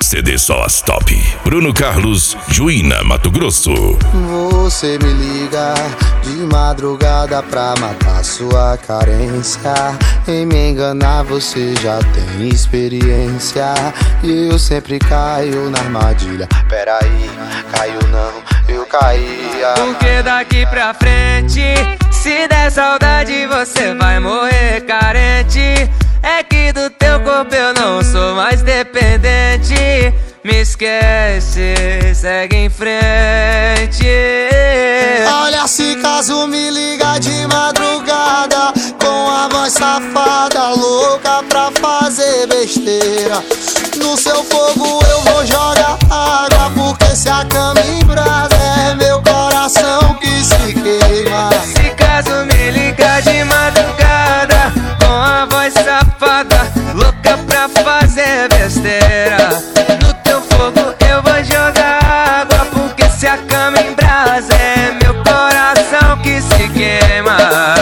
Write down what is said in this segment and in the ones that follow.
CD Sós Top. Bruno Carlos, Juína, Mato Grosso. Você me liga de madrugada pra matar sua carência. Em me enganar você já tem experiência. E eu sempre caio na armadilha. Peraí, caiu não, eu caía. Porque daqui pra frente, se der saudade você vai morrer carente. É que do teu corpo eu não sou mais dependente. Me esquece, segue em frente. Olha, se caso me liga de madrugada com a voz safada, louca pra fazer besteira. No seu fogo eu vou jogar água, porque se a cama em brasa é meu coração que se queima. Se caso me liga de madrugada com a voz safada, louca pra fazer besteira. No teu fogo eu vou jogar água, porque se a cama em brasa é meu coração que se queima.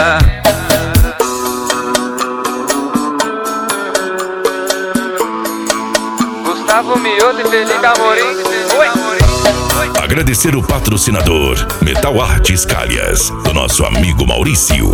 Gustavo Mioto e Felipe Amorim. Agradecer o patrocinador Metal Artes Calhas, do nosso amigo Maurício.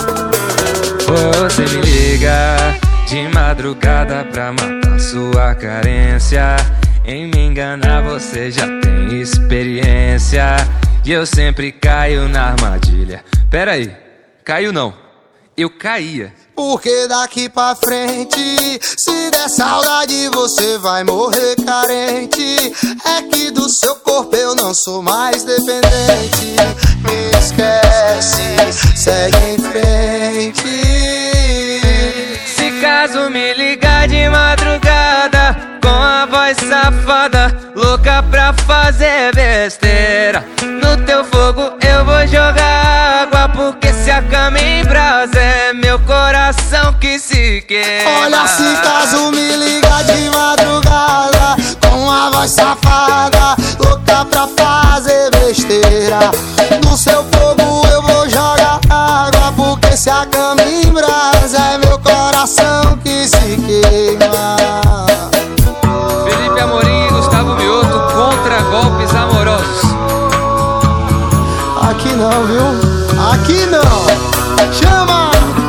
Você me liga de madrugada pra matar sua carência. Em me enganar você já tem experiência. E eu sempre caio na armadilha. Peraí, caiu não, eu caía. Porque daqui pra frente, se der saudade você vai morrer carente. É que do seu corpo eu não sou mais dependente. Me esquece, segue em frente. Se caso me ligar de madrugada com a voz safada, louca pra fazer besteira. No teu fogo eu vou jogar água, porque se a cama em brasa é meu coração que se queima. Olha, se caso me liga de madrugada com a voz safada, louca pra fazer besteira. No seu fogo eu vou jogar água, porque se a cama em brasa é meu coração que se queima. Felipe Amorim e Gustavo Mioto contra golpes amorosos. Aqui não, viu? Aqui não. Chama!